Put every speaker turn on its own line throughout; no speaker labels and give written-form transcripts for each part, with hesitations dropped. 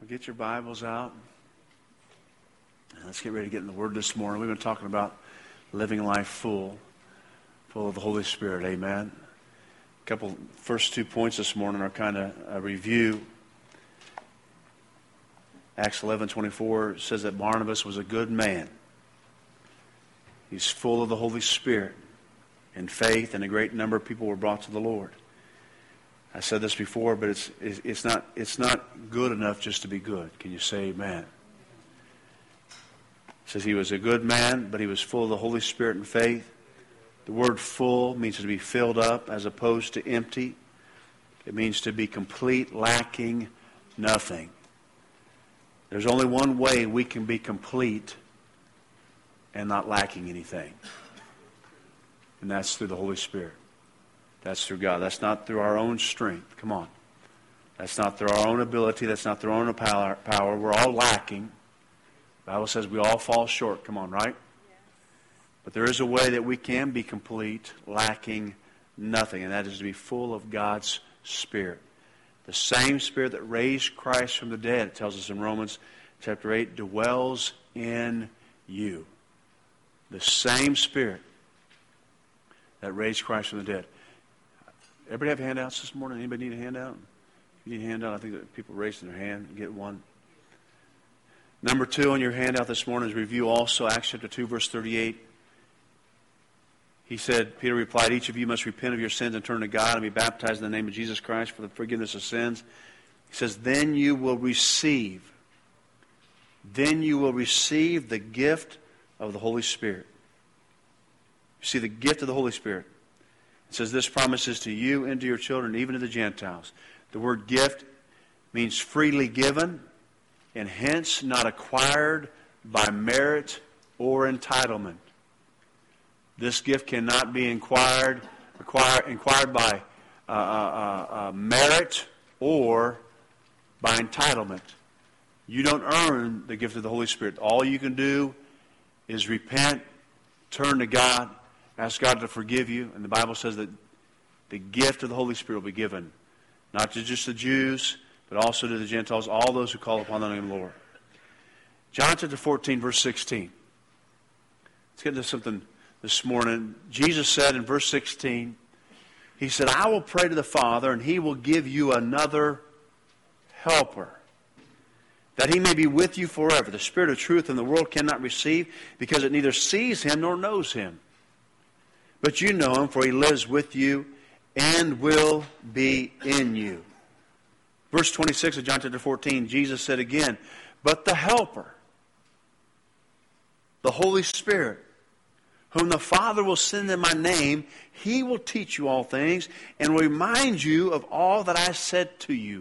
Get your Bibles out. Let's get ready to get in the Word this morning. We've been talking about living life full of the Holy Spirit. Amen. First 2 points this morning are kind of a review. Acts 11:24 says that Barnabas was a good man. He's full of the Holy Spirit and faith, and a great number of people were brought to the Lord. I said this before, but it's not good enough just to be good. Can you say amen? It says he was a good man, but he was full of the Holy Spirit and faith. The word full means to be filled up as opposed to empty. It means to be complete, lacking nothing. There's only one way we can be complete and not lacking anything. And that's through the Holy Spirit. That's through God. That's not through our own strength. Come on. That's not through our own ability. That's not through our own power. We're all lacking. The Bible says we all fall short. Come on, right? Yes. But there is a way that we can be complete, lacking nothing, and that is to be full of God's Spirit. The same Spirit that raised Christ from the dead, it tells us in Romans chapter 8, dwells in you. The same Spirit that raised Christ from the dead. Everybody have handouts this morning? Anybody need a handout? If you need a handout, I think that people raising their hand get one. Number 2 on your handout this morning is review also Acts chapter 2, verse 38. He said, Peter replied, each of you must repent of your sins and turn to God and be baptized in the name of Jesus Christ for the forgiveness of sins. He says, then you will receive the gift of the Holy Spirit. You see, the gift of the Holy Spirit. It says this promise is to you and to your children, even to the Gentiles. The word gift means freely given and hence not acquired by merit or entitlement. This gift cannot be inquired by merit or by entitlement. You don't earn the gift of the Holy Spirit. All you can do is repent, turn to God, ask God to forgive you. And the Bible says that the gift of the Holy Spirit will be given, not to just the Jews, but also to the Gentiles, all those who call upon the name of the Lord. John chapter 14, verse 16. Let's get into something this morning. Jesus said in verse 16, He said, I will pray to the Father, and He will give you another helper, that He may be with you forever. The Spirit of truth, and the world cannot receive, because it neither sees Him nor knows Him. But you know Him, for He lives with you and will be in you. Verse 26 of John chapter 14, Jesus said again, but the Helper, the Holy Spirit, whom the Father will send in my name, He will teach you all things and will remind you of all that I said to you.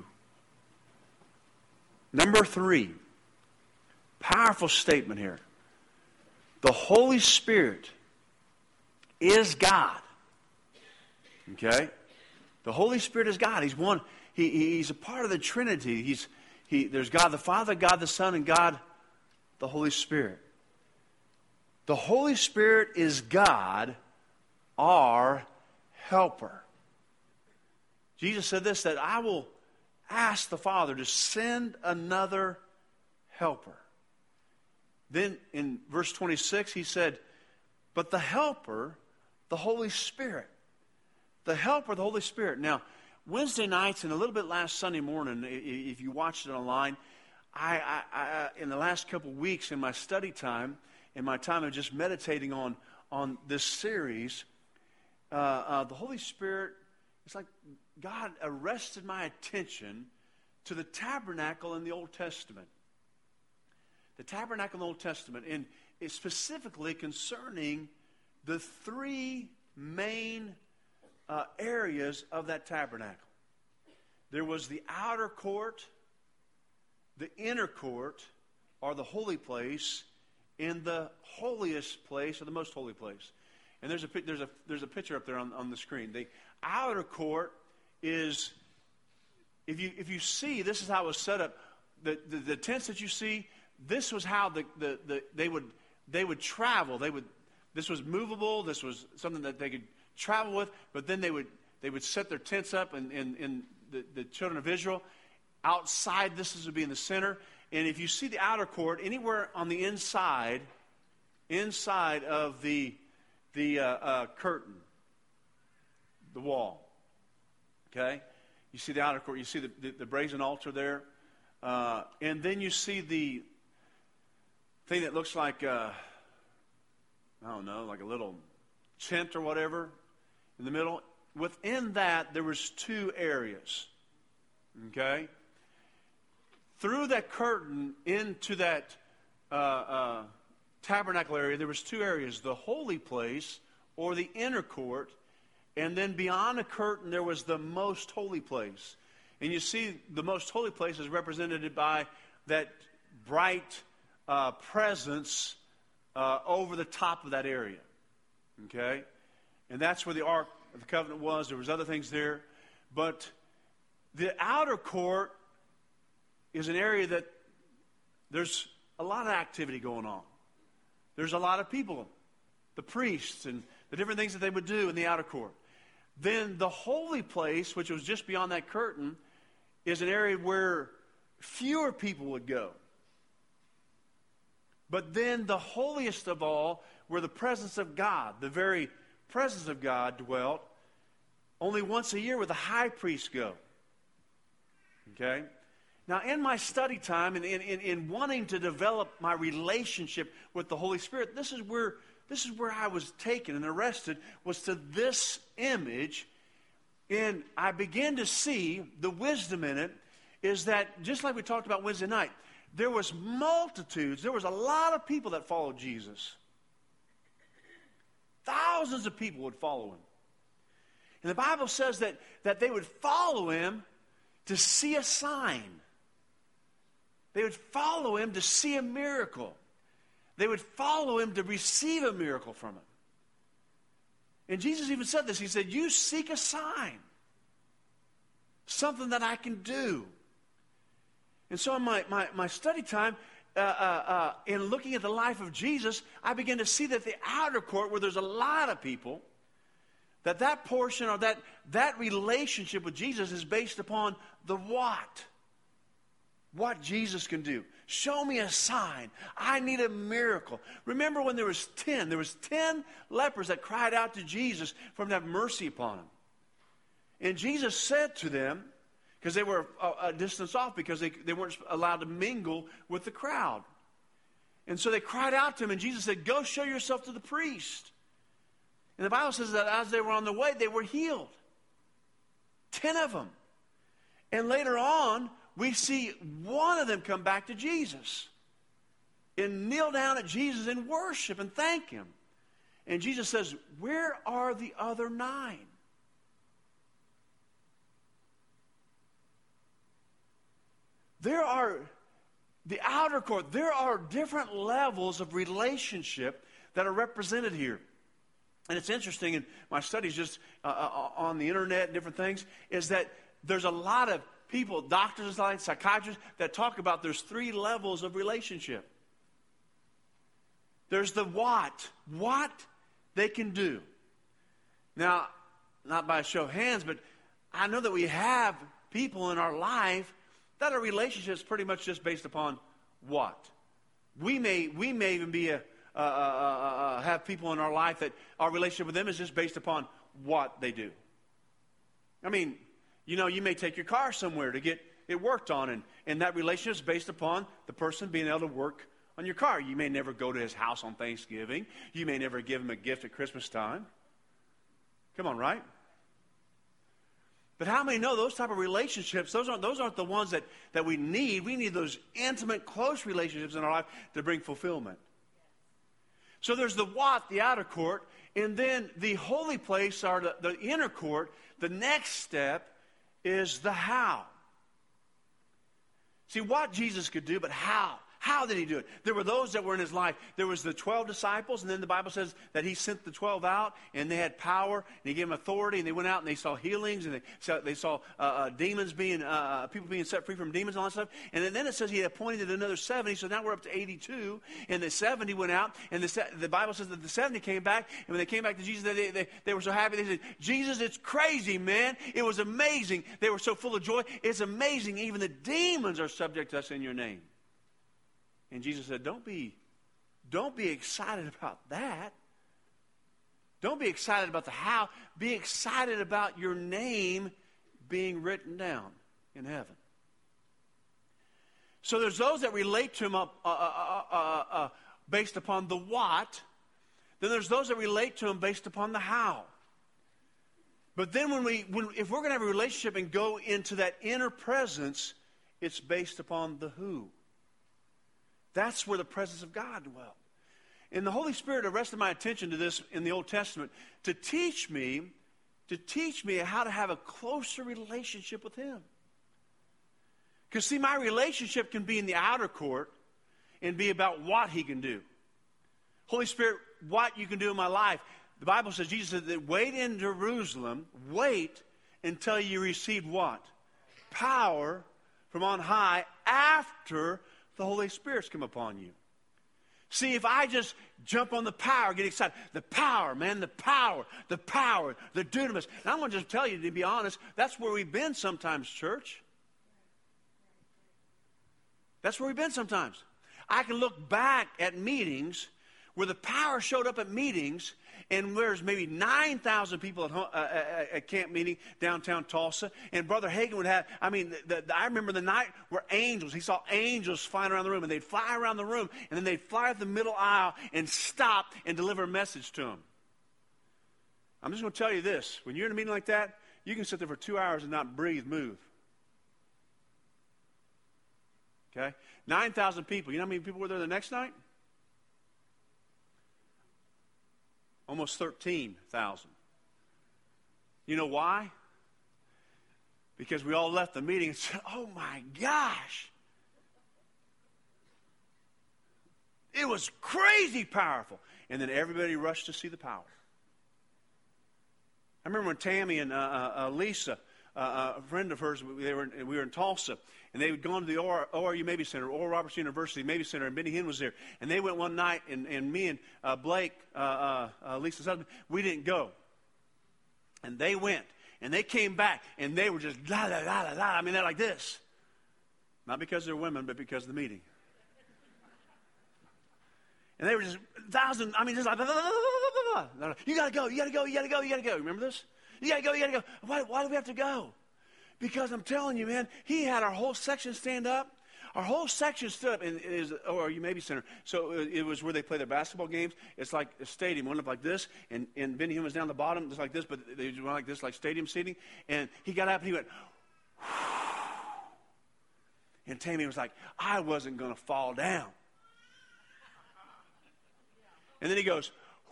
Number 3, powerful statement here. The Holy Spirit is God. Okay? The Holy Spirit is God. He's one. He's a part of the Trinity. There's God the Father, God the Son, and God the Holy Spirit. The Holy Spirit is God, our helper. Jesus said this, that I will ask the Father to send another helper. Then in verse 26 he said, but the helper, the Holy Spirit. The helper, the Holy Spirit. Now, Wednesday nights and a little bit last Sunday morning, if you watched it online, I in the last couple of weeks in my study time, in my time of just meditating on this series, the Holy Spirit, it's like God arrested my attention to the tabernacle in the Old Testament. The tabernacle in the Old Testament, and it's specifically concerning the 3 main areas of that tabernacle. There was the outer court, the inner court, or the holy place, and the holiest place, or the most holy place. And there's a picture up there on the screen. The outer court is, if you see, this is how it was set up. The tents that you see, this was how they would travel. This was movable. This was something that they could travel with, but then they would set their tents up, and the children of Israel outside, this would be in the center. And if you see the outer court, anywhere on the inside of the curtain, the wall, okay? You see the outer court. You see the brazen altar there. And then you see the thing that looks like, I don't know, like a little tent or whatever in the middle. Within that, there was 2 areas, okay? Through that curtain into that tabernacle area, there was 2 areas, the holy place or the inner court, and then beyond the curtain there was the most holy place. And you see the most holy place is represented by that bright presence over the top of that area, okay? And that's where the Ark of the Covenant was. There was other things there. But the outer court is an area that there's a lot of activity going on. There's a lot of people, the priests and the different things that they would do in the outer court. Then the holy place, which was just beyond that curtain, is an area where fewer people would go. But then the holiest of all, where the presence of God, the very presence of God dwelt, only once a year would the high priest go. Okay? Now, in my study time and in wanting to develop my relationship with the Holy Spirit, this is where I was taken and arrested, was to this image. And I began to see the wisdom in it is that, just like we talked about Wednesday night, there was multitudes, there was a lot of people that followed Jesus. Thousands of people would follow him. And the Bible says that they would follow him to see a sign. They would follow him to see a miracle. They would follow him to receive a miracle from him. And Jesus even said this. He said, you seek a sign. Something that I can do. And so in my study time, in looking at the life of Jesus, I began to see that the outer court, where there's a lot of people, that portion or that relationship with Jesus is based upon the what. What Jesus can do. Show me a sign. I need a miracle. Remember when there was 10 lepers that cried out to Jesus for him to have mercy upon them. And Jesus said to them, because they were a distance off, because they weren't allowed to mingle with the crowd. And so they cried out to him, and Jesus said, go show yourself to the priest. And the Bible says that as they were on the way, they were healed. 10 of them. And later on, we see one of them come back to Jesus and kneel down at Jesus and worship and thank him. And Jesus says, where are the other 9? There are, the outer court, there are different levels of relationship that are represented here. And it's interesting in my studies just on the internet and different things, is that there's a lot of people, doctors and psychiatrists, that talk about there's 3 levels of relationship. There's the what they can do. Now, not by a show of hands, but I know that we have people in our life that our relationships pretty much just based upon what. We may even be have people in our life that our relationship with them is just based upon what they do. I mean, you may take your car somewhere to get it worked on, and that relationship is based upon the person being able to work on your car. You may never go to his house on Thanksgiving. You may never give him a gift at Christmas time. Come on, right? But how many know those type of relationships, those aren't the ones that we need. We need those intimate, close relationships in our life to bring fulfillment. So there's the what, the outer court, and then the holy place, or the inner court. The next step is the how. See, what Jesus could do, but how How did he do it? There were those that were in his life. There was the 12 disciples, and then the Bible says that he sent the 12 out, and they had power, and he gave them authority, and they went out and they saw healings, and they saw demons being, people being set free from demons and all that stuff. And then it says he appointed another 70, so now we're up to 82, and the 70 went out, and the Bible says that the 70 came back, and when they came back to Jesus, they were so happy. They said, Jesus, it's crazy, man. It was amazing. They were so full of joy. It's amazing. Even the demons are subject to us in your name. And Jesus said, don't be excited about that. Don't be excited about the how. Be excited about your name being written down in heaven. So there's those that relate to him based upon the what. Then there's those that relate to him based upon the how. But then if we're going to have a relationship and go into that inner presence, it's based upon the who. That's where the presence of God dwelt. And the Holy Spirit arrested my attention to this in the Old Testament to teach me how to have a closer relationship with him. Because see, my relationship can be in the outer court and be about what he can do. Holy Spirit, what you can do in my life. The Bible says, Jesus said that wait in Jerusalem, wait until you receive what? Power from on high after the Holy Spirit's come upon you. See, if I just jump on the power, get excited, the power, man, the power, the dunamis. And I'm going to just tell you, to be honest, that's where we've been sometimes, church. That's where we've been sometimes. I can look back at meetings where the power showed up at meetings, and there's maybe 9,000 people at camp meeting downtown Tulsa, and Brother Hagin would have, I remember the night where he saw angels flying around the room, and they'd fly around the room, and then they'd fly up the middle aisle and stop and deliver a message to him. I'm just going to tell you this. When you're in a meeting like that, you can sit there for 2 hours and not breathe, move. Okay? 9,000 people. You know how many people were there the next night? Almost 13,000. You know why? Because we all left the meeting and said, oh my gosh. It was crazy powerful. And then everybody rushed to see the power. I remember when Tammy and Lisa, a friend of hers, we were in Tulsa, and they had gone to the ORU Mabee Center, Oral Roberts University Mabee Center, and Benny Hinn was there. And they went one night, and me and Blake, Lisa's husband, we didn't go. And they went, and they came back, and they were just la, la, la, la, la. I mean, they're like this. Not because they're women, but because of the meeting. And they were just just like, blah, blah, blah, blah, blah. You got to go, you got to go, you got to go, you got to go. Remember this? You got to go, you got to go. Why do we have to go? Because I'm telling you, man, he had our whole section stand up. Our whole section stood up in his ORU Mabee Center. So it was where they play their basketball games. It's like a stadium. It went up like this, and Benny Hinn was down the bottom, just like this, but they went like this, like stadium seating. And he got up and he went, and Tammy was like, I wasn't going to fall down. And then he goes,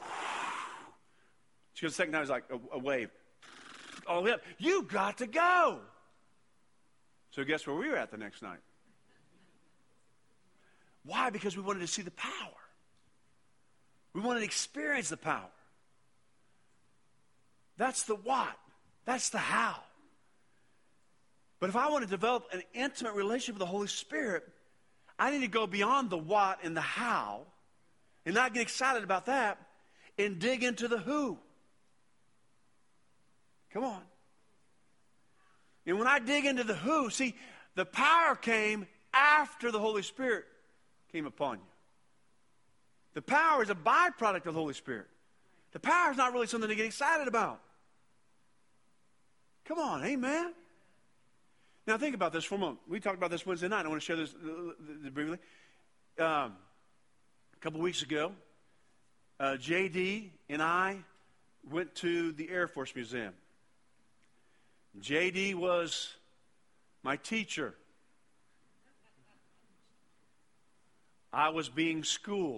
she goes, the second time, he's like a wave. All the way up. You got to go. So guess where we were at the next night? Why? Because we wanted to see the power. We wanted to experience the power. That's the what. That's the how. But if I want to develop an intimate relationship with the Holy Spirit, I need to go beyond the what and the how and not get excited about that and dig into the who. Come on. And when I dig into the who, see, the power came after the Holy Spirit came upon you. The power is a byproduct of the Holy Spirit. The power is not really something to get excited about. Come on, amen? Now think about this for a moment. We talked about this Wednesday night. I want to share this briefly. A couple weeks ago, J.D. and I went to the Air Force Museum. J.D. was my teacher. I was being schooled.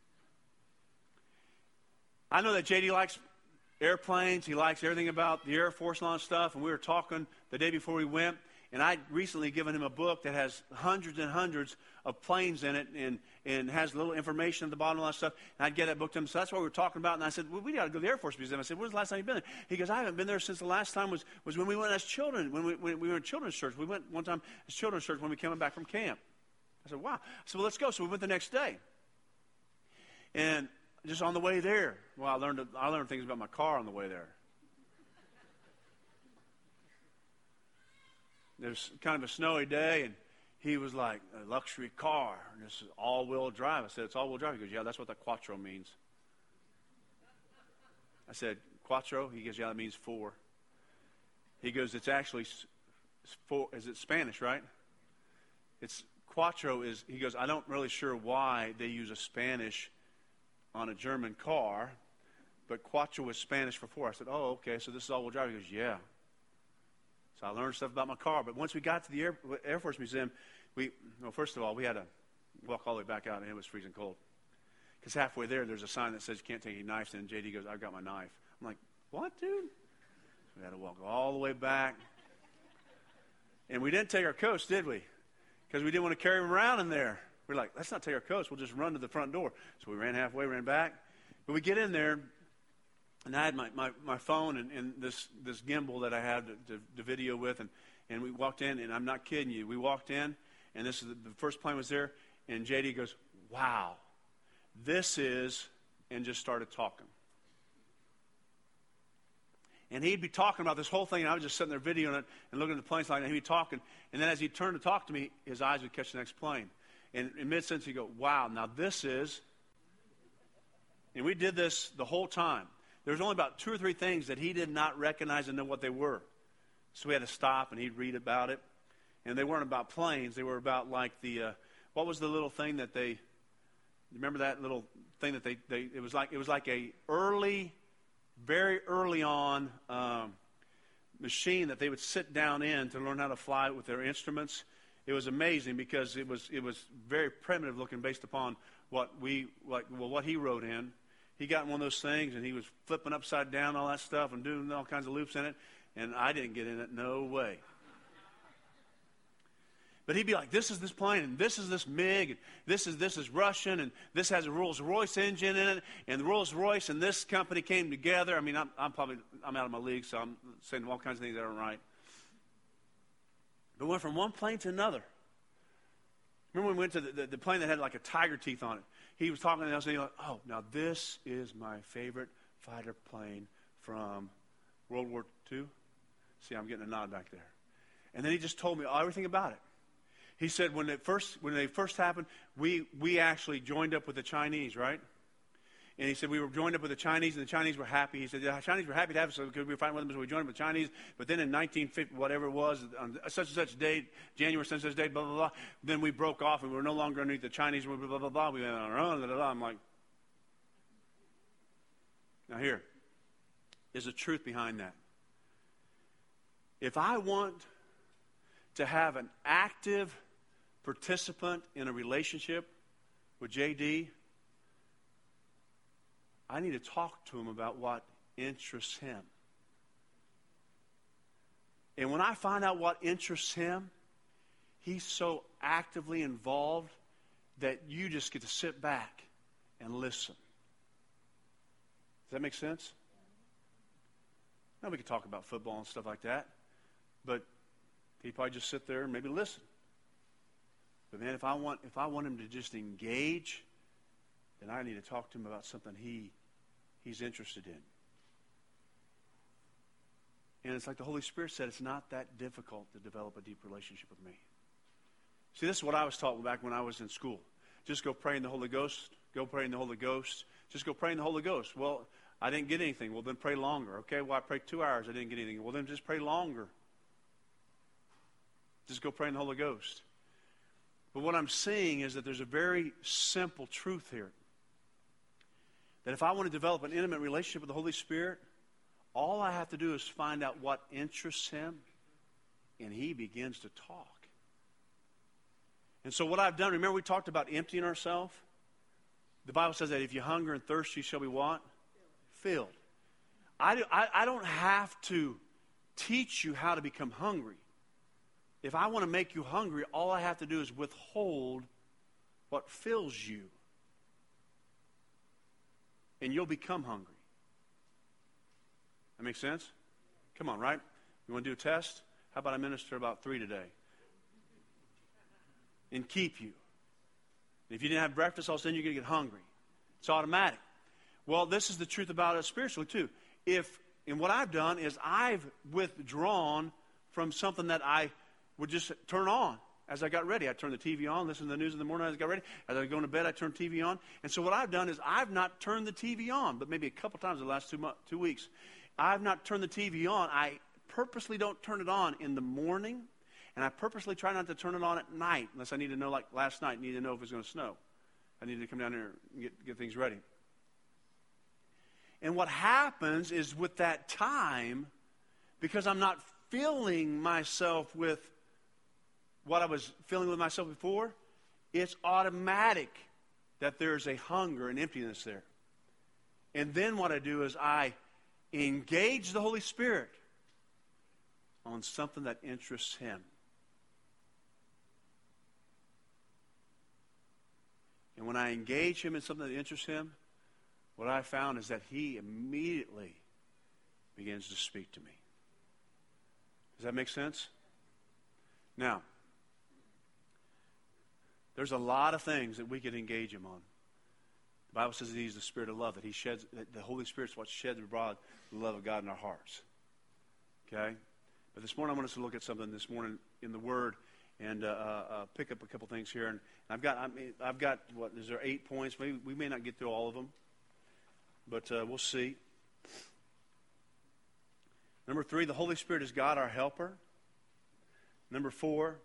I know that J.D. likes airplanes. He likes everything about the Air Force and all that stuff. And we were talking the day before we went. And I'd recently given him a book that has hundreds and hundreds of planes in it and has little information at the bottom and all that stuff. And I'd get that book to him. So that's what we were talking about. And I said, well, we got to go to the Air Force Museum. I said, when's the last time you've been there? He goes, I haven't been there since the last time was when we went as children, when we were in children's church. We went one time as children's church when we came back from camp. I said, wow. I said, well, let's go. So we went the next day. And just on the way there, well, I learned things about my car on the way there. There's kind of a snowy day, and he was like, a luxury car, and this is all-wheel drive. I said, it's all-wheel drive. He goes, yeah, that's what the quattro means. I said, quattro? He goes, yeah, that means four. He goes, it's actually four. Is it Spanish, right? It's quattro is, he goes, I don't really sure why they use a Spanish on a German car, but quattro is Spanish for four. I said, oh, okay, so this is all-wheel drive. He goes, yeah. So I learned stuff about my car. But once we got to the Air Force Museum, first of all, we had to walk all the way back out, and it was freezing cold. Because halfway there's a sign that says you can't take any knives in. And JD goes, I've got my knife. I'm like, what, dude? So we had to walk all the way back. And we didn't take our coats, did we? Because we didn't want to carry them around in there. We're like, let's not take our coats. We'll just run to the front door. So we ran halfway, ran back. But we get in there. And I had my phone and this gimbal that I had to video with, and we walked in, and I'm not kidding you. We walked in, and this is the first plane was there, and JD goes, wow, this is, and just started talking. And he'd be talking about this whole thing, and I was just sitting there videoing it and looking at the planes like that, and he'd be talking, and then as he turned to talk to me, his eyes would catch the next plane. And in mid-sentence, he'd go, wow, now this is, and we did this the whole time. There was only about 2 or 3 things that he did not recognize and know what they were. So we had to stop, and he'd read about it. And they weren't about planes. They were about like what was the little thing that they, remember that little thing that it was like a very early on machine that they would sit down in to learn how to fly with their instruments. It was amazing because it was very primitive looking based upon what he wrote in. He got in one of those things, and he was flipping upside down, all that stuff, and doing all kinds of loops in it, and I didn't get in it, no way. But he'd be like, this is this plane, and this is this MiG, and this is Russian, and this has a Rolls-Royce engine in it, and the Rolls-Royce and this company came together. I mean, I'm out of my league, so I'm saying all kinds of things that aren't right. But went from one plane to another. Remember when we went to the plane that had like a tiger teeth on it? He was talking to us, and he was like, oh, now this is my favorite fighter plane from World War II. See, I'm getting a nod back there. And then he just told me everything about it. He said when they first happened, we actually joined up with the Chinese, right? And he said we were joined up with the Chinese, and the Chinese were happy. He said the Chinese were happy to have us because we were fighting with them, so we joined up with the Chinese. But then in 1950, whatever it was, on such and such date, January such and such date, blah, blah, blah, then we broke off, and we were no longer underneath the Chinese, blah, blah, blah, blah. We went on our own, blah, blah, blah. I'm like, now here is the truth behind that. If I want to have an active participant in a relationship with JD, I need to talk to him about what interests him. And when I find out what interests him, he's so actively involved that you just get to sit back and listen. Does that make sense? Now we could talk about football and stuff like that, but he'd probably just sit there and maybe listen. But man, if I want him to just engage, then I need to talk to him about something he's interested in. And it's like the Holy Spirit said, it's not that difficult to develop a deep relationship with me. See, this is what I was taught back when I was in school. Just go pray in the Holy Ghost. Go pray in the Holy Ghost. Just go pray in the Holy Ghost. Well, I didn't get anything. Well, then pray longer. Okay, well, I prayed 2 hours. I didn't get anything. Well, then just pray longer. Just go pray in the Holy Ghost. But what I'm seeing is that there's a very simple truth here. That if I want to develop an intimate relationship with the Holy Spirit, all I have to do is find out what interests him, and he begins to talk. And so what I've done, remember we talked about emptying ourselves? The Bible says that if you hunger and thirst, you shall be what? Filled. I don't have to teach you how to become hungry. if I want to make you hungry, all I have to do is withhold what fills you. And you'll become hungry. That makes sense? Come on, right? You want to do a test? How about I minister about 3 today? And keep you. And if you didn't have breakfast, all of a sudden you're going to get hungry. It's automatic. Well, this is the truth about it spiritually too. And what I've done is I've withdrawn from something that I would just turn on as I got ready. I turned the TV on, listened to the news in the morning as I got ready. As I was going to bed, I turned the TV on. And so what I've done is I've not turned the TV on, but maybe a couple times in the last 2 weeks. I've not turned the TV on. I purposely don't turn it on in the morning, and I purposely try not to turn it on at night unless I need to know, like last night, need to know if it's going to snow. I need to come down here and get things ready. And what happens is with that time, because I'm not filling myself with what I was filling with myself before, it's automatic that there's a hunger and emptiness there. And then what I do is I engage the Holy Spirit on something that interests Him. And when I engage Him in something that interests Him, what I found is that He immediately begins to speak to me. Does that make sense? Now, there's a lot of things that we could engage Him on. The Bible says that He's the Spirit of love, that the Holy Spirit's what sheds abroad the love of God in our hearts. Okay? But this morning I want us to look at something this morning in the Word and pick up a couple things here. And I've got what, is there 8 points? Maybe we may not get through all of them, but we'll see. Number 3, the Holy Spirit is God, our helper. Number 4,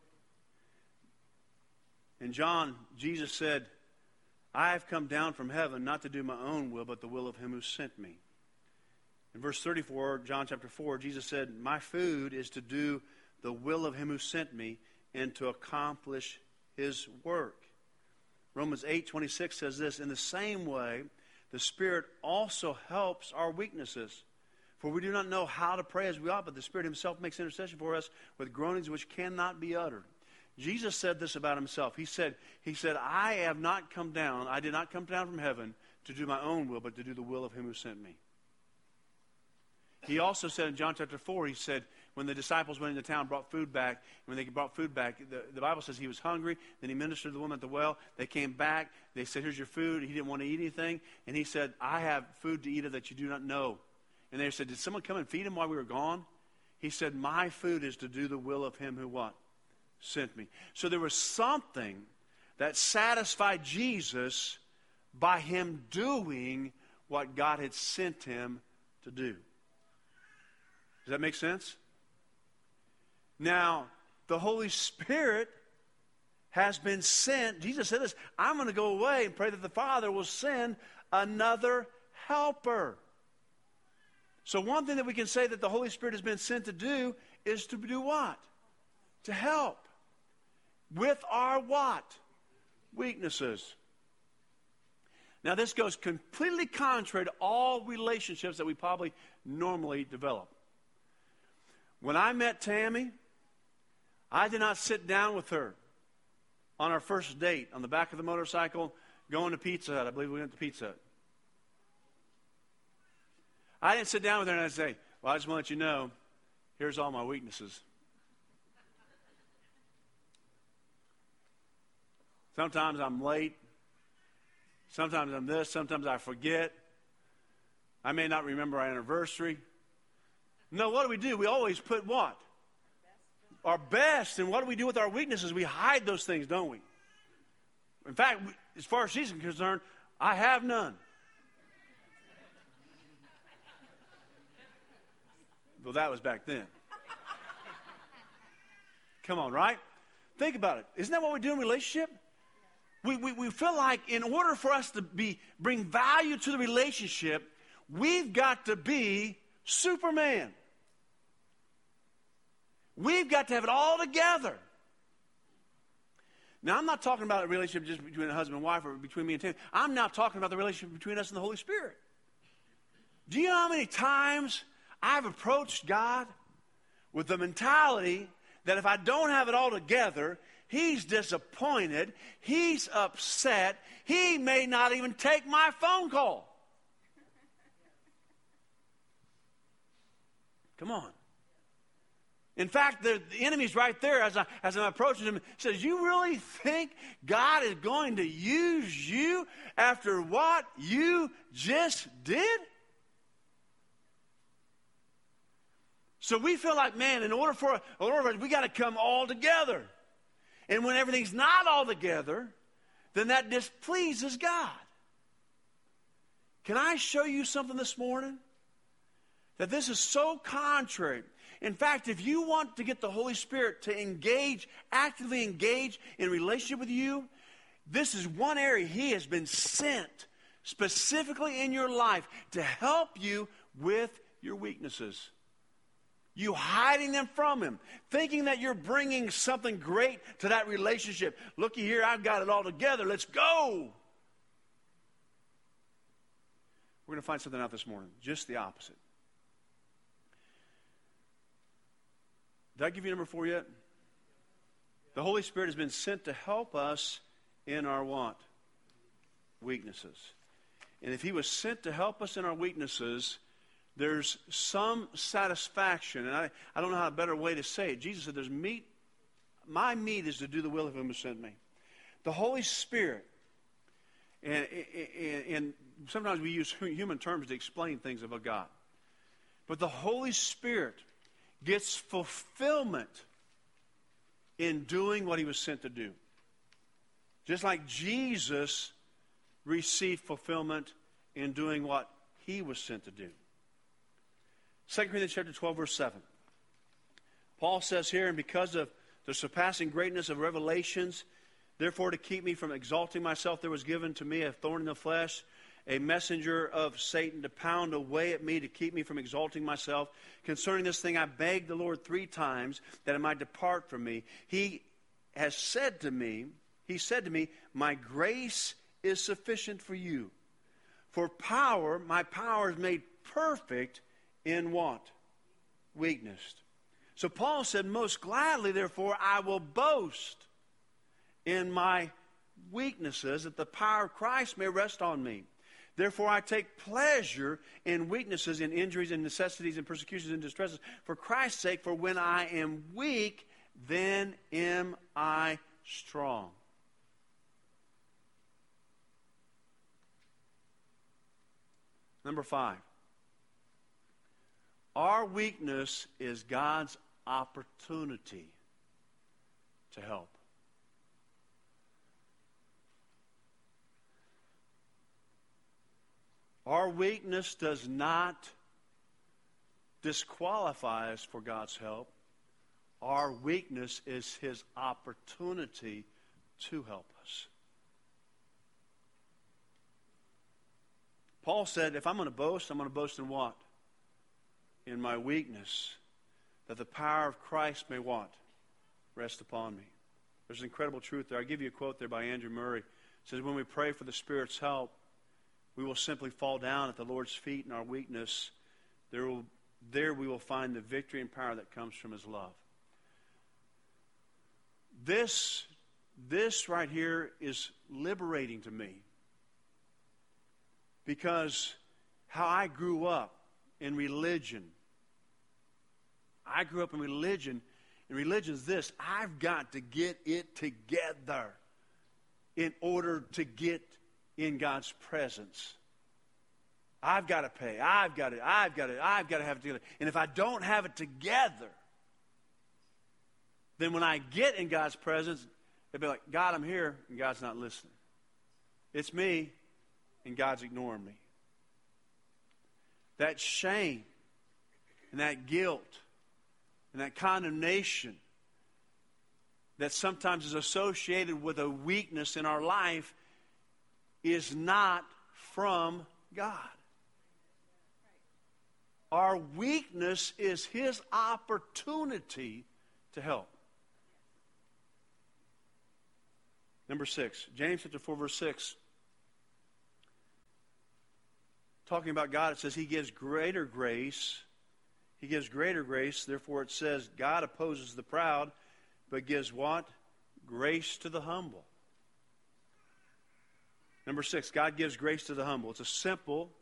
in John, Jesus said, I have come down from heaven not to do my own will, but the will of Him who sent me. In verse 34, John chapter 4, Jesus said, my food is to do the will of Him who sent me and to accomplish His work. Romans 8:26 says this, in the same way, the Spirit also helps our weaknesses. For we do not know how to pray as we ought, but the Spirit Himself makes intercession for us with groanings which cannot be uttered. Jesus said this about Himself. He said, I did not come down from heaven to do my own will, but to do the will of Him who sent me. He also said in John chapter 4, He said, when the disciples went into town, brought food back, and when they brought food back, the Bible says He was hungry. Then He ministered to the woman at the well. They came back. They said, here's your food. He didn't want to eat anything. And He said, I have food to eat of that you do not know. And they said, did someone come and feed Him while we were gone? He said, my food is to do the will of Him who what? Sent me. So there was something that satisfied Jesus by Him doing what God had sent Him to do. Does that make sense? Now, the Holy Spirit has been sent. Jesus said this, I'm going to go away and pray that the Father will send another helper. So one thing that we can say that the Holy Spirit has been sent to do is to do what? To help. With our what? Weaknesses. Now this goes completely contrary to all relationships that we probably normally develop. When I met Tammy, I did not sit down with her on our first date on the back of the motorcycle going to Pizza Hut. I believe we went to Pizza Hut. I didn't sit down with her and I say, well, I just want to let you know, here's all my weaknesses. Sometimes I'm late. Sometimes I'm this. Sometimes I forget. I may not remember our anniversary. No, what do? We always put what? Our best. And what do we do with our weaknesses? We hide those things, don't we? In fact, as far as she's concerned, I have none. Well, that was back then. Come on, right? Think about it. Isn't that what we do in a relationship? We feel like in order for us to bring value to the relationship, we've got to be Superman. We've got to have it all together. Now, I'm not talking about a relationship just between a husband and wife or between me and Tim. I'm now talking about the relationship between us and the Holy Spirit. Do you know how many times I've approached God with the mentality that if I don't have it all together, he's disappointed, he's upset, he may not even take my phone call. Come on. In fact, the enemy's right there as I'm approaching him. Says, you really think God is going to use you after what you just did? So we feel like, man, in order for we got to come all together. And when everything's not all together, then that displeases God. Can I show you something this morning? That this is so contrary. In fact, if you want to get the Holy Spirit to actively engage in relationship with you, this is one area he has been sent specifically in your life to help you with your weaknesses. You hiding them from him, thinking that you're bringing something great to that relationship. Looky here, I've got it all together. Let's go. We're going to find something out this morning, just the opposite. Did I give you number 4 yet? The Holy Spirit has been sent to help us in our what? Weaknesses. And if he was sent to help us in our weaknesses, there's some satisfaction. And I don't know how a better way to say it. Jesus said, "There's meat. My meat is to do the will of him who sent me." The Holy Spirit, and sometimes we use human terms to explain things about God. But the Holy Spirit gets fulfillment in doing what he was sent to do. Just like Jesus received fulfillment in doing what he was sent to do. 2 Corinthians chapter 12, verse 7. Paul says here, "And because of the surpassing greatness of revelations, therefore to keep me from exalting myself, there was given to me a thorn in the flesh, a messenger of Satan to pound away at me, to keep me from exalting myself. Concerning this thing I begged the Lord 3 times that it might depart from me. He said to me, my grace is sufficient for you. For my power is made perfect in what? Weakness." So Paul said, "Most gladly, therefore, I will boast in my weaknesses, that the power of Christ may rest on me. Therefore, I take pleasure in weaknesses, in injuries, in necessities, in persecutions, in distresses, for Christ's sake. For when I am weak, then am I strong." Number 5. Our weakness is God's opportunity to help. Our weakness does not disqualify us for God's help. Our weakness is his opportunity to help us. Paul said, if I'm going to boast, I'm going to boast in what? In my weakness, that the power of Christ may what? Rest upon me. There's an incredible truth there. I'll give you a quote there by Andrew Murray. It says, when we pray for the Spirit's help, we will simply fall down at the Lord's feet in our weakness. There we will find the victory and power that comes from his love. This right here is liberating to me. Because how I grew up in religion. I grew up in religion. And religion is this: I've got to get it together in order to get in God's presence. I've got to pay. I've got to have it together. And if I don't have it together, then when I get in God's presence, it'll be like, God, I'm here, and God's not listening. It's me, and God's ignoring me. That shame and that guilt and that condemnation that sometimes is associated with a weakness in our life is not from God. Our weakness is his opportunity to help. Number 6, James chapter 4, verse 6. Talking about God, it says he gives greater grace. He gives greater grace. Therefore it says, God opposes the proud, but gives what? Grace to the humble. Number 6, God gives grace to the humble. It's a simple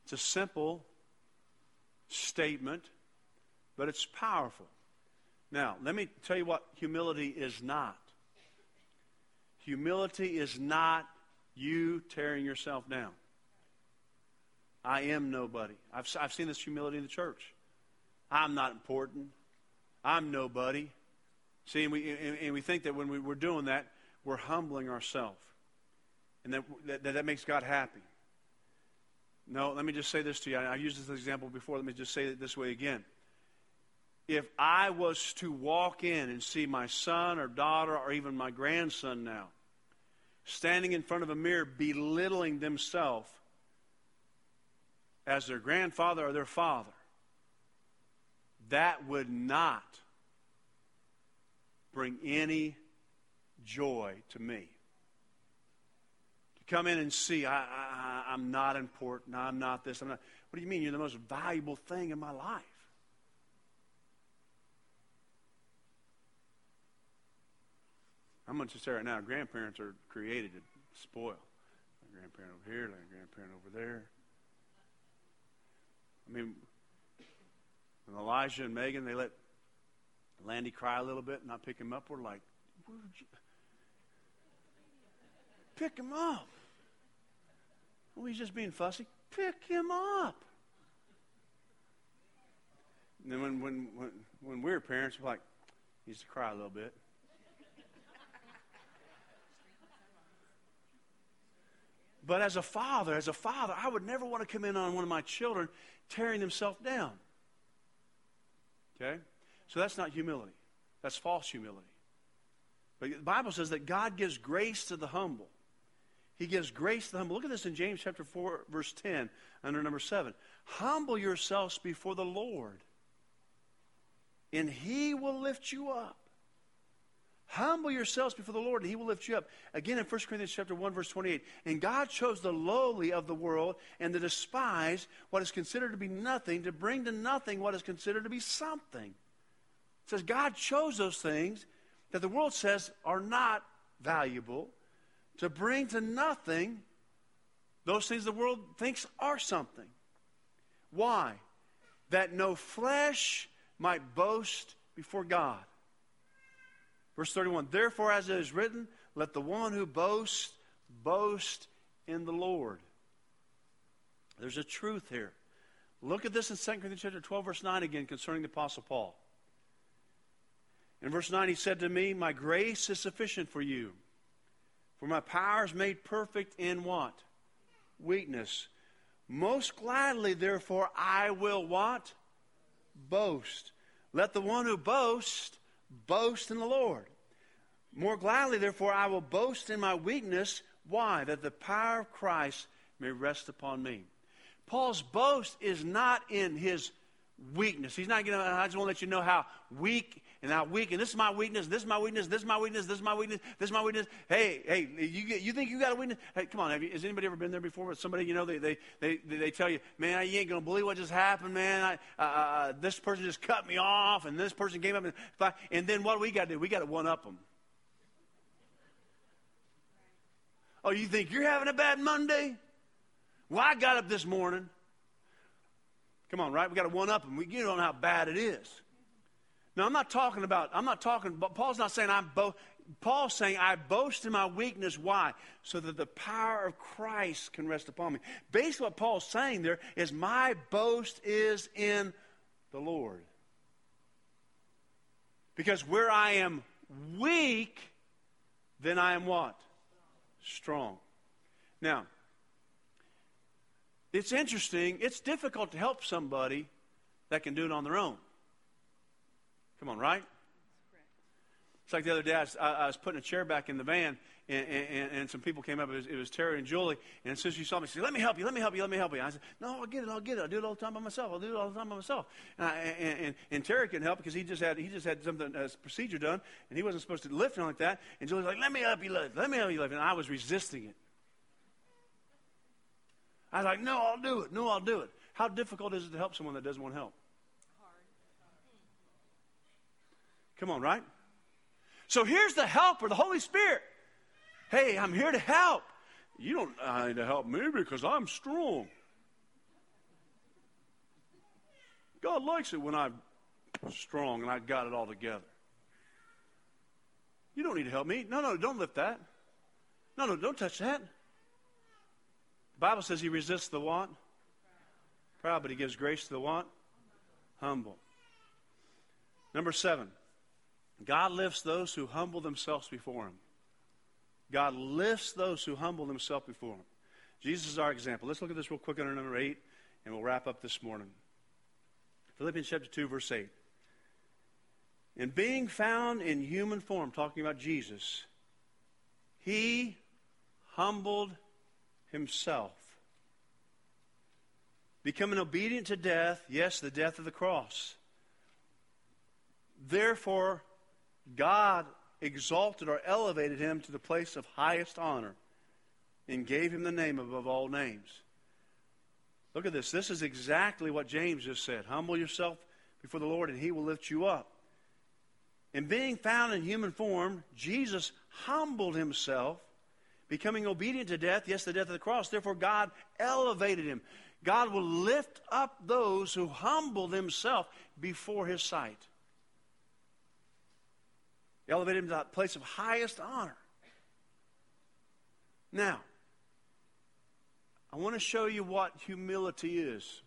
statement, but it's powerful. Now, let me tell you what humility is not. Humility is not you tearing yourself down. I am nobody. I've seen this humility in the church. I'm not important. I'm nobody. See, and we think that when we're doing that, we're humbling ourselves. And that makes God happy. No, let me just say this to you. I've used this example before. Let me just say it this way again. If I was to walk in and see my son or daughter or even my grandson now standing in front of a mirror belittling themselves as their grandfather or their father, that would not bring any joy to me. To come in and see, I'm not important, I'm not this, I'm not. What do you mean? You're the most valuable thing in my life. I'm going to say right now, grandparents are created to spoil. A grandparent over here, a grandparent over there. I mean, when Elijah and Megan, they let Landy cry a little bit and not pick him up, we're like, where'd you pick him up? Oh, he's just being fussy. Pick him up. And then when we were parents, we're like, he used to cry a little bit. But as a father, I would never want to come in on one of my children tearing themselves down. Okay? So that's not humility. That's false humility. But the Bible says that God gives grace to the humble. He gives grace to the humble. Look at this in James chapter 4, verse 10, under number 7. Humble yourselves before the Lord, and He will lift you up. Humble yourselves before the Lord, and He will lift you up. Again in 1 Corinthians chapter 1, verse 28. And God chose the lowly of the world and the despised, what is considered to be nothing, to bring to nothing what is considered to be something. It says God chose those things that the world says are not valuable, to bring to nothing those things the world thinks are something. Why? That no flesh might boast before God. Verse 31, therefore, as it is written, let the one who boasts, boast in the Lord. There's a truth here. Look at this in 2 Corinthians chapter 12, verse 9 again, concerning the Apostle Paul. In verse 9, he said to me, my grace is sufficient for you, for my power is made perfect in what? Weakness. Most gladly, therefore, I will what? Boast. Let the one who boasts, boast in the Lord. More gladly, therefore, I will boast in my weakness. Why? That the power of Christ may rest upon me. Paul's boast is not in his weakness. He's not going to, I just want to let you know how weak, and this is my weakness, this is my weakness, this is my weakness, this is my weakness, this is my weakness. Hey, you think you got a weakness? Hey, come on, has anybody ever been there before with somebody, they tell you, man, you ain't going to believe what just happened, man. This person just cut me off, and this person came up, and then what do we got to do? We got to one-up them. Oh, you think you're having a bad Monday? Well, I got up this morning. Come on, right? We got to one-up them. You don't know how bad it is. Now, but Paul's not saying Paul's saying I boast in my weakness. Why? So that the power of Christ can rest upon me. Basically what Paul's saying there is my boast is in the Lord. Because where I am weak, then I am what? Strong. Now, it's interesting. It's difficult to help somebody that can do it on their own. Come on, right? It's like the other day, I was putting a chair back in the van, and some people came up. It was Terry and Julie, and as soon as she saw me, she said, let me help you. I said, no, I'll get it. I'll do it all the time by myself. And Terry couldn't help because he just had something, a procedure done, and he wasn't supposed to lift it like that. And Julie's like, let me help you lift. And I was resisting it. I was like, no, I'll do it. How difficult is it to help someone that doesn't want help? Come on, right? So here's the helper, the Holy Spirit. Hey, I'm here to help. You don't need to help me because I'm strong. God likes it when I'm strong and I got it all together. You don't need to help me. No, don't lift that. No, don't touch that. The Bible says he resists the what? Proud, but he gives grace to the what? Humble. Number 7. God lifts those who humble themselves before him. God lifts those who humble themselves before him. Jesus is our example. Let's look at this real quick under number 8, and we'll wrap up this morning. Philippians chapter 2, verse 8. And being found in human form, talking about Jesus, he humbled himself, becoming obedient to death, yes, the death of the cross. Therefore, God exalted or elevated him to the place of highest honor and gave him the name above all names. Look at this. This is exactly what James just said. Humble yourself before the Lord and he will lift you up. And being found in human form, Jesus humbled himself, becoming obedient to death, yes, the death of the cross. Therefore, God elevated him. God will lift up those who humble themselves before his sight. He elevated him to that place of highest honor. Now, I want to show you what humility is.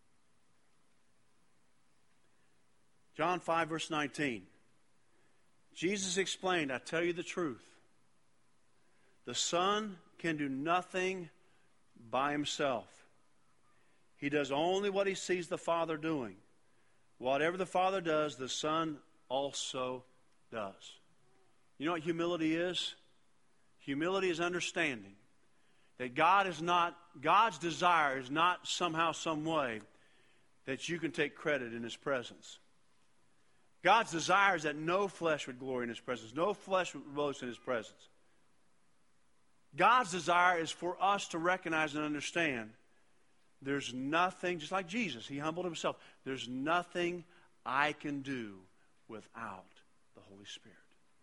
John 5, verse 19. Jesus explained, I tell you the truth. The Son can do nothing by himself. He does only what he sees the Father doing. Whatever the Father does, the Son also does. You know what humility is? Humility is understanding that God's desire is not somehow, some way that you can take credit in his presence. God's desire is that no flesh would glory in his presence. No flesh would boast in his presence. God's desire is for us to recognize and understand there's nothing, just like Jesus, he humbled himself. There's nothing I can do without the Holy Spirit.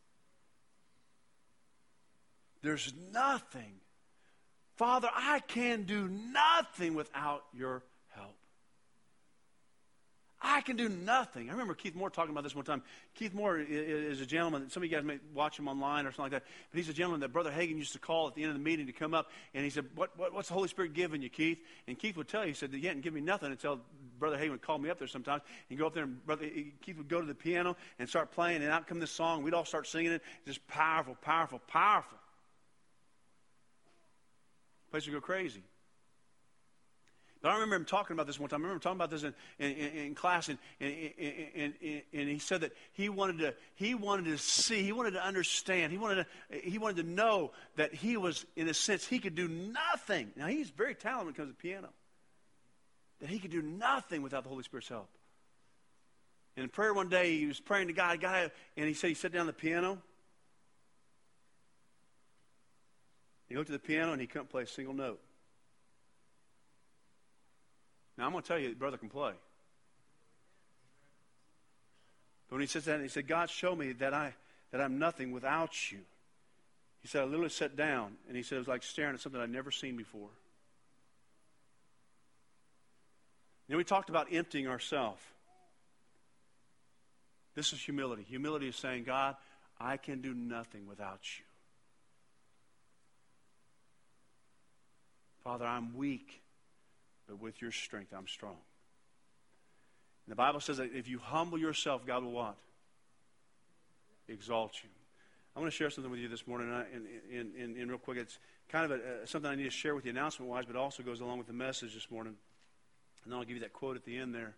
There's nothing. Father, I can do nothing without your help. I can do nothing. I remember Keith Moore talking about this one time. Keith Moore is a gentleman. Some of you guys may watch him online or something like that. But he's a gentleman that Brother Hagin used to call at the end of the meeting to come up. And he said, what's the Holy Spirit giving you, Keith? And Keith would tell you, he said, he hadn't given me nothing until Brother Hagin would call me up there sometimes. And go up there and Keith would go to the piano and start playing. And out come this song. We'd all start singing it. Just powerful, powerful, powerful. The place would go crazy. But I remember him talking about this one time. I remember him talking about this in class, and he said that he wanted to see, he wanted to understand, he wanted to know that he was, in a sense, he could do nothing. Now, he's very talented when it comes to piano. That he could do nothing without the Holy Spirit's help. And in prayer one day, he was praying to God, and he said he sat down at the piano. He looked at the piano, and he couldn't play a single note. Now, I'm going to tell you, brother can play. But when he says that, and he said, God, show me that I'm nothing without you. He said, I literally sat down, and he said it was like staring at something I'd never seen before. Then we talked about emptying ourselves. This is humility. Humility is saying, God, I can do nothing without you. Father, I'm weak. But with your strength, I'm strong. And the Bible says that if you humble yourself, God will what? Exalt you. I want to share something with you this morning, and real quick. It's kind of something I need to share with you announcement-wise, but also goes along with the message this morning. And then I'll give you that quote at the end there.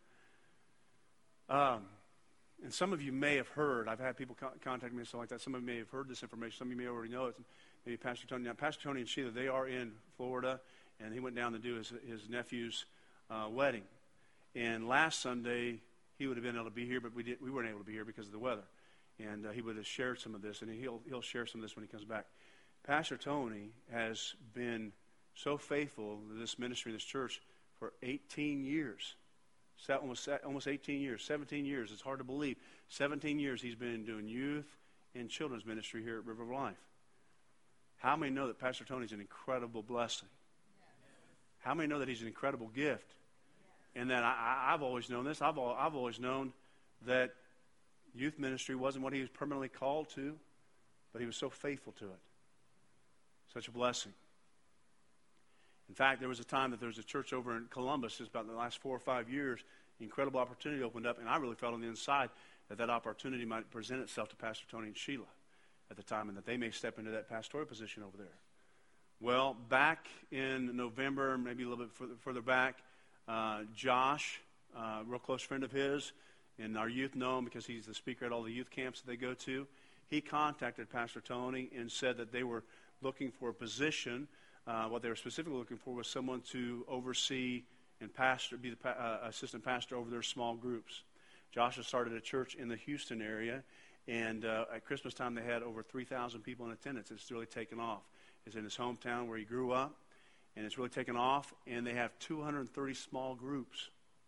And some of you may have heard, I've had people contact me and stuff like that. Some of you may have heard this information. Some of you may already know it. Maybe Pastor Tony. Now, Pastor Tony and Sheila, they are in Florida. And he went down to do his nephew's wedding. And last Sunday, he would have been able to be here, but we weren't able to be here because of the weather. And he would have shared some of this, and he'll share some of this when he comes back. Pastor Tony has been so faithful to this ministry, this church, for 18 years. almost 18 years, 17 years. It's hard to believe. 17 years he's been doing youth and children's ministry here at River of Life. How many know that Pastor Tony's an incredible blessing? How many know that he's an incredible gift? And that I've always known this. I've always known that youth ministry wasn't what he was permanently called to, but he was so faithful to it. Such a blessing. In fact, there was a time that there was a church over in Columbus, just about in the last 4 or 5 years, incredible opportunity opened up, and I really felt on the inside that opportunity might present itself to Pastor Tony and Sheila at the time, and that they may step into that pastoral position over there. Well, back in November, maybe a little bit further back, Josh, a real close friend of his, and our youth know him because he's the speaker at all the youth camps that they go to. He contacted Pastor Tony and said that they were looking for a position. What they were specifically looking for was someone to oversee and be the assistant pastor over their small groups. Josh has started a church in the Houston area, and at Christmas time they had over 3,000 people in attendance. It's really taken off. It's in his hometown where he grew up, and it's really taken off, and they have 230 small groups.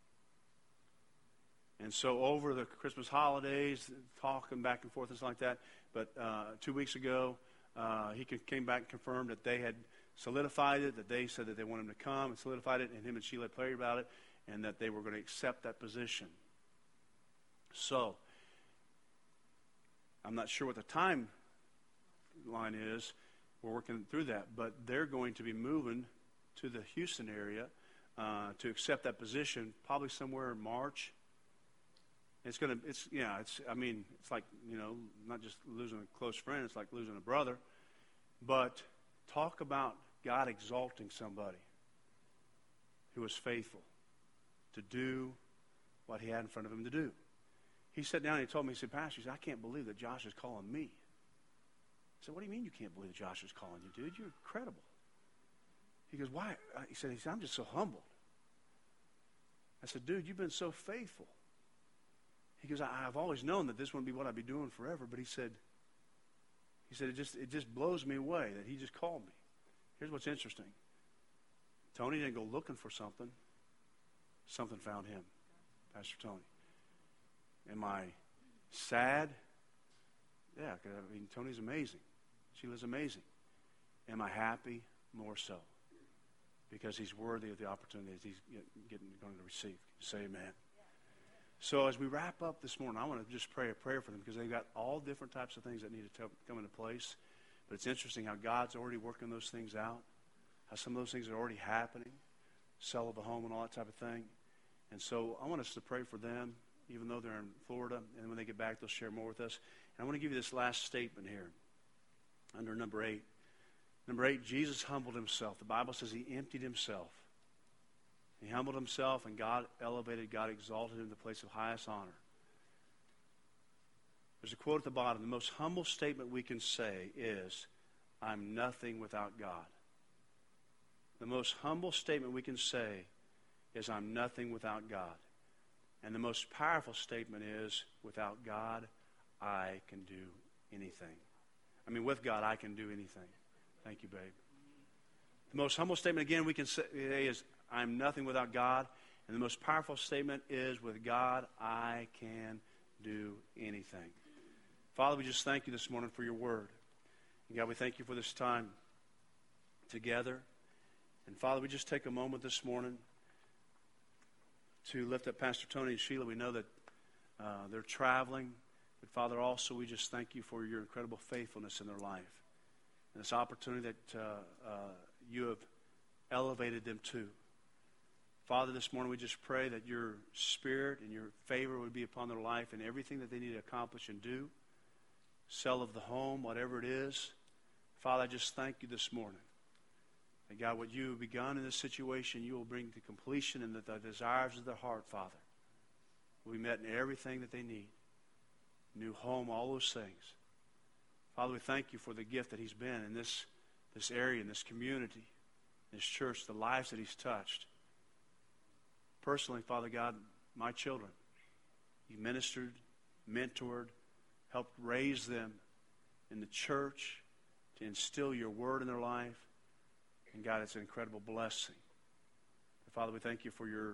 And so over the Christmas holidays, talking back and forth and stuff like that, but 2 weeks ago, he came back and confirmed that they had solidified it, that they said that they wanted him to come and solidified it, and him and Sheila prayed about it, and that they were going to accept that position. So, I'm not sure what the timeline is. We're working through that, but they're going to be moving to the Houston area to accept that position, probably somewhere in March. It's like, not just losing a close friend, it's like losing a brother. But talk about God exalting somebody who was faithful to do what he had in front of him to do. He sat down and he told me, he said, Pastor, I can't believe that Josh is calling me. I said, what do you mean you can't believe that Josh is calling you, dude? You're incredible. He goes, why? He said, I'm just so humbled. I said, dude, you've been so faithful. He goes, I've always known that this wouldn't be what I'd be doing forever, but he said, it just blows me away that he just called me. Here's what's interesting. Tony didn't go looking for something. Something found him, Pastor Tony. Am I sad? Yeah, because Tony's amazing. Sheila's amazing. Am I happy? More so. Because he's worthy of the opportunities he's going to receive. Say amen. So as we wrap up this morning, I want to just pray a prayer for them because they've got all different types of things that need to come into place. But it's interesting how God's already working those things out, how some of those things are already happening, sale of a home and all that type of thing. And so I want us to pray for them, even though they're in Florida, and when they get back, they'll share more with us. And I want to give you this last statement here under number 8. Number 8, Jesus humbled himself. The Bible says he emptied himself. He humbled himself, and God elevated, God exalted him to the place of highest honor. There's a quote at the bottom. The most humble statement we can say is, I'm nothing without God. The most humble statement we can say is, I'm nothing without God. And the most powerful statement is, without God, I can do anything. With God, I can do anything. Thank you, babe. The most humble statement, again, we can say is, I'm nothing without God. And the most powerful statement is, with God, I can do anything. Father, we just thank you this morning for your word. And God, we thank you for this time together. And Father, we just take a moment this morning to lift up Pastor Tony and Sheila. We know that they're traveling. But Father, also we just thank you for your incredible faithfulness in their life. And this opportunity that you have elevated them to. Father, this morning we just pray that your spirit and your favor would be upon their life and everything that they need to accomplish and do. Sale of the home, whatever it is. Father, I just thank you this morning. And God, what you have begun in this situation, you will bring to completion, and that the desires of their heart, Father, will be met in everything that they need. New home, all those things. Father, we thank you for the gift that he's been in this area, in this community, this church, the lives that he's touched. Personally, Father God, my children, he ministered, mentored, helped raise them in the church to instill your word in their life. And God, it's an incredible blessing. Father, we thank you for your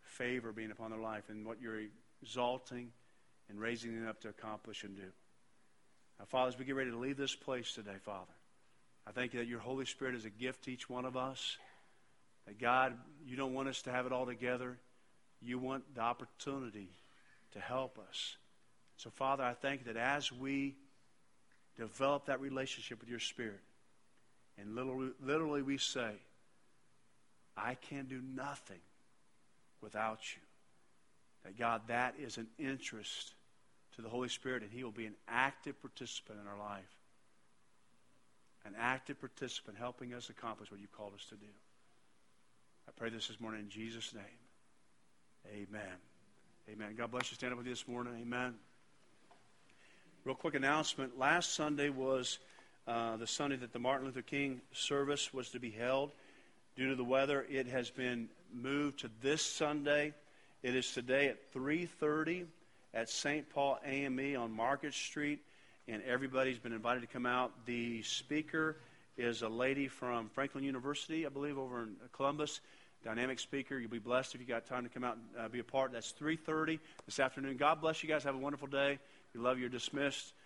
favor being upon their life and what you're exalting and raising them up to accomplish and do. Now, Father, as we get ready to leave this place today, Father, I thank you that your Holy Spirit is a gift to each one of us. That, God, you don't want us to have it all together. You want the opportunity to help us. So, Father, I thank you that as we develop that relationship with your Spirit, and literally we say, I can do nothing without you. That, God, that is an interest to the Holy Spirit, and he will be an active participant in our life. An active participant helping us accomplish what you called us to do. I pray this morning in Jesus' name. Amen. Amen. God bless you. Stand up with you this morning. Amen. Real quick announcement. Last Sunday was the Sunday that the Martin Luther King service was to be held. Due to the weather, it has been moved to this Sunday. It is today at 3:30 at St. Paul AME on Market Street, and everybody's been invited to come out. The speaker is a lady from Franklin University, I believe, over in Columbus. Dynamic speaker. You'll be blessed if you got time to come out and be a part. That's 3:30 this afternoon. God bless you guys. Have a wonderful day. We love you. You're dismissed.